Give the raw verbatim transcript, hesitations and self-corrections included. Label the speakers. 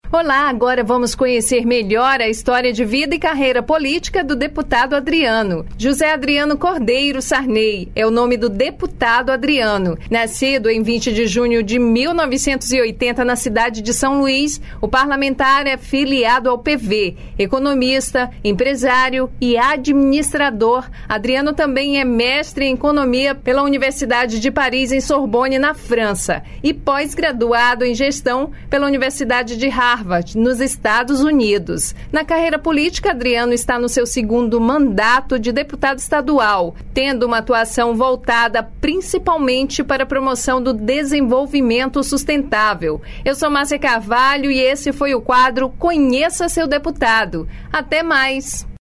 Speaker 1: Olá, agora vamos conhecer melhor a história de vida e carreira política do deputado Adriano. José Adriano Cordeiro Sarney é o nome do deputado Adriano. Nascido em vinte de junho de mil novecentos e oitenta na cidade de São Luís, o parlamentar é filiado ao P V. Economista, empresário e administrador, Adriano também é mestre em economia pela Universidade de Paris, em Sorbonne, na França, e pós-graduado em gestão pela Universidade de Harvard, nos Estados Unidos. Na carreira política, Adriano está no seu segundo mandato de deputado estadual, tendo uma atuação voltada principalmente para a promoção do desenvolvimento sustentável. Eu sou Márcia Carvalho e esse foi o quadro Conheça Seu Deputado. Até mais!